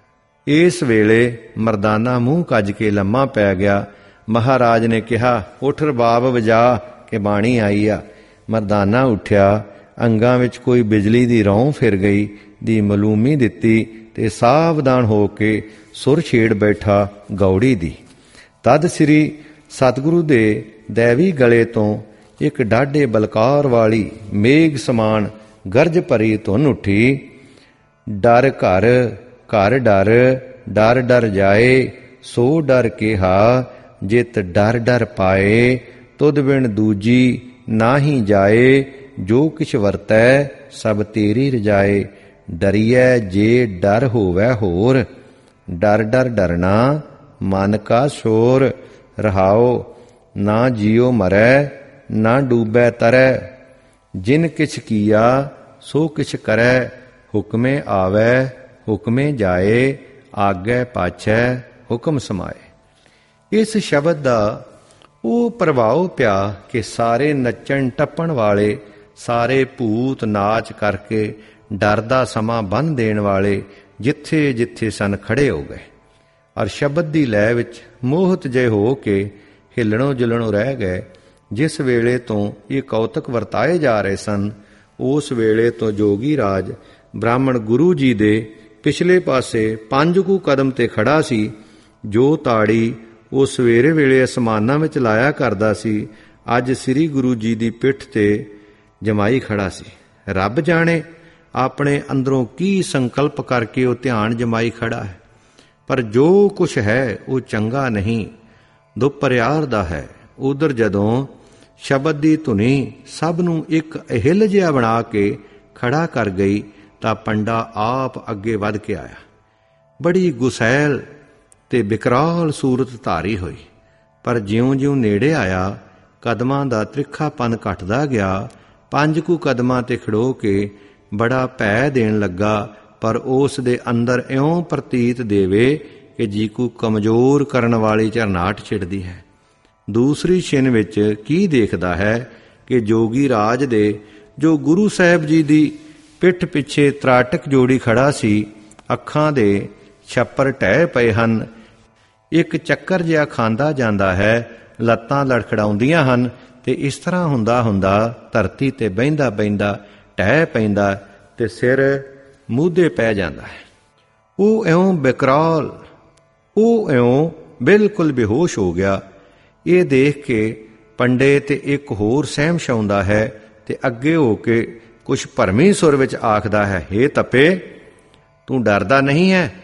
ਇਸ ਵੇਲੇ ਮਰਦਾਨਾ ਮੂੰਹ ਕੱਜ ਕੇ ਲੰਮਾ ਪੈ ਗਿਆ। ਮਹਾਰਾਜ ਨੇ ਕਿਹਾ, ਉੱਠ ਰਬਾਬ ਵਜਾ ਕੇ ਬਾਣੀ ਆਈ ਆ। ਮਰਦਾਨਾ ਉੱਠਿਆ। ਅੰਗਾਂ ਵਿੱਚ ਕੋਈ ਬਿਜਲੀ ਦੀ ਰੌਂ ਫਿਰ ਗਈ ਦੀ ਮਲੂਮੀ ਦਿੱਤੀ ਤੇ ਸਾਵਧਾਨ ਹੋ ਕੇ ਸੁਰ ਛੇੜ ਬੈਠਾ ਗੌੜੀ ਦੀ। ਤਦ ਸ੍ਰੀ ਸਤਿਗੁਰੂ ਦੇ ਦੈਵੀ ਗਲੇ ਤੋਂ ਇੱਕ ਡਾਢੇ ਬਲਕਾਰ ਵਾਲੀ ਮੇਘ ਸਮਾਨ ਗਰਜ ਭਰੀ ਧੁਨ ਉੱਠੀ। ਡਰ ਘਰ ਘਰ ਡਰ, ਡਰ ਡਰ ਜਾਏ, ਸੋ ਡਰ ਕਿਹਾ, ਜਿਤ ਡਰ ਡਰ ਪਾਏ, ਤੁਧ ਬਿਨ ਦੂਜੀ ਨਾਹੀ ਜਾਏ, ਜੋ ਕਿਛ ਵਰਤੈ ਸਭ ਤੇਰੀ ਰਜਾਏ। ਡਰੀਐ ਜੇ ਡਰ ਹੋਵੈ ਹੋਰ, ਡਰ ਡਰ ਡਰਨਾ ਮਨ ਕਾ ਸ਼ੋਰ। ਰਹਾਓ ਨਾ ਜੀਉ ਮਰੈ, ਨਾ ਡੂਬੈ ਤਰੈ, ਜਿਨ ਕਿਛ ਕੀਆ ਸੋ ਕਿਛ ਕਰੈ। ਹੁਕਮੇ ਆਵੈ ਹੁਕਮੇ ਜਾਏ, ਆਗੈ ਪਾਛੈ ਹੁਕਮ ਸਮਾਏ। ਇਸ ਸ਼ਬਦ ਦਾ ਉਹ ਪ੍ਰਭਾਵ ਪਿਆ ਕਿ ਸਾਰੇ ਨੱਚਣ ਟੱਪਣ ਵਾਲੇ, ਸਾਰੇ ਭੂਤ ਨਾਚ ਕਰਕੇ ਡਰ ਦਾ ਸਮਾਂ ਬੰਨ੍ਹ ਦੇਣ ਵਾਲੇ ਜਿੱਥੇ ਜਿੱਥੇ ਸਨ ਖੜੇ ਹੋ ਗਏ ਔਰ ਸ਼ਬਦ ਦੀ ਲੈ ਵਿੱਚ ਮੋਹਤ ਜਿਹੇ ਹੋ ਕੇ ਹਿੱਲਣੋਂ ਜੁਲਣੋਂ ਰਹਿ ਗਏ। ਜਿਸ ਵੇਲੇ ਤੋਂ ਇਹ ਕੌਤਕ ਵਰਤਾਏ ਜਾ ਰਹੇ ਸਨ, ਉਸ ਵੇਲੇ ਤੋਂ ਜੋਗੀ ਰਾਜ ਬ੍ਰਾਹਮਣ ਗੁਰੂ ਜੀ ਦੇ ਪਿਛਲੇ ਪਾਸੇ 5 ਕੁ ਕਦਮ ਤੇ ਖੜਾ ਸੀ। ਜੋ ਤਾੜੀ ਉਹ ਸਵੇਰੇ ਵੇਲੇ ਅਸਮਾਨਾਂ ਵਿੱਚ ਲਾਇਆ ਕਰਦਾ ਸੀ, ਅੱਜ ਸ੍ਰੀ ਗੁਰੂ ਜੀ ਦੀ ਪਿੱਠ ਤੇ ਜਮਾਈ ਖੜਾ ਸੀ। ਰੱਬ ਜਾਣੇ ਆਪਣੇ ਅੰਦਰੋਂ ਕੀ ਸੰਕਲਪ ਕਰਕੇ ਉਹ ਧਿਆਨ ਜਮਾਈ ਖੜਾ ਹੈ, ਪਰ ਜੋ ਕੁਛ ਹੈ ਉਹ ਚੰਗਾ ਨਹੀਂ, ਦੁਪਰਿਆਰ ਦਾ ਹੈ। ਉਧਰ ਜਦੋਂ ਸ਼ਬਦ ਦੀ ਧੁਨੀ ਸਭ ਨੂੰ ਇੱਕ ਅਹਿਲ ਜਿਹਾ ਬਣਾ ਕੇ ਖੜਾ ਕਰ ਗਈ ਤਾਂ ਪੰਡਾ ਆਪ ਅੱਗੇ ਵੱਧ ਕੇ ਆਇਆ। ਬੜੀ ਗੁਸੈਲ ਤੇ ਬਿਕਰਾਲ ਸੂਰਤ ਧਾਰੀ ਹੋਈ, ਪਰ ਜਿਉਂ-ਜਿਉਂ ਨੇੜੇ ਆਇਆ ਕਦਮਾਂ ਦਾ ਤ੍ਰਿੱਖਾਪਨ ਘਟਦਾ ਗਿਆ। 5 ਕੁ ਕਦਮਾਂ ਤੇ ਖੜੋ ਕੇ ਬੜਾ ਭੈ ਦੇਣ ਲੱਗਾ, ਪਰ ਉਸ ਦੇ ਅੰਦਰ ਇਉਂ ਪ੍ਰਤੀਤ ਦੇਵੇ ਕਿ ਜੀਕੂ ਕਮਜ਼ੋਰ ਕਰਨ ਵਾਲੀ ਝਰਨਾਟ ਛਿੜਦੀ ਹੈ। ਦੂਸਰੀ ਛਿਨ ਵਿੱਚ ਕੀ ਦੇਖਦਾ ਹੈ ਕਿ ਜੋਗੀ ਰਾਜ ਦੇ ਜੋ ਗੁਰੂ ਸਾਹਿਬ ਜੀ ਦੀ ਪਿੱਠ ਪਿੱਛੇ ਤਰਾਟਕ ਜੋੜੀ ਖੜਾ ਸੀ, ਅੱਖਾਂ ਦੇ ਛੱਪਰ ਢਹਿ ਪਏ ਹਨ, ਇੱਕ ਚੱਕਰ ਜਿਹਾ ਖਾਂਦਾ ਜਾਂਦਾ ਹੈ, ਲੱਤਾਂ ਲੜਖੜਾਉਂਦੀਆਂ ਹਨ ਤੇ ਇਸ ਤਰ੍ਹਾਂ ਹੁੰਦਾ ਹੁੰਦਾ ਧਰਤੀ ਤੇ ਬਹਿੰਦਾ ਬਹਿੰਦਾ ਢਹਿ ਪੈਂਦਾ ਤੇ ਸਿਰ ਮੂਧੇ ਪੈ ਜਾਂਦਾ ਹੈ। ਉਹ ਇਉਂ ਬੇਕਰਾਲ, ਉਹ ਇਉਂ ਬਿਲਕੁਲ ਬੇਹੋਸ਼ ਹੋ ਗਿਆ। ਇਹ ਦੇਖ ਕੇ ਪੰਡੇ ਤੇ ਇੱਕ ਹੋਰ ਸਹਿਮਸ਼ ਆਉਂਦਾ ਹੈ ਤੇ ਅੱਗੇ ਹੋ ਕੇ ਕੁਛ ਭਰਮੀ ਸੁਰ ਵਿੱਚ ਆਖਦਾ ਹੈ, ਹੇ ਤੱਪੇ, ਤੂੰ ਡਰਦਾ ਨਹੀਂ ਹੈ?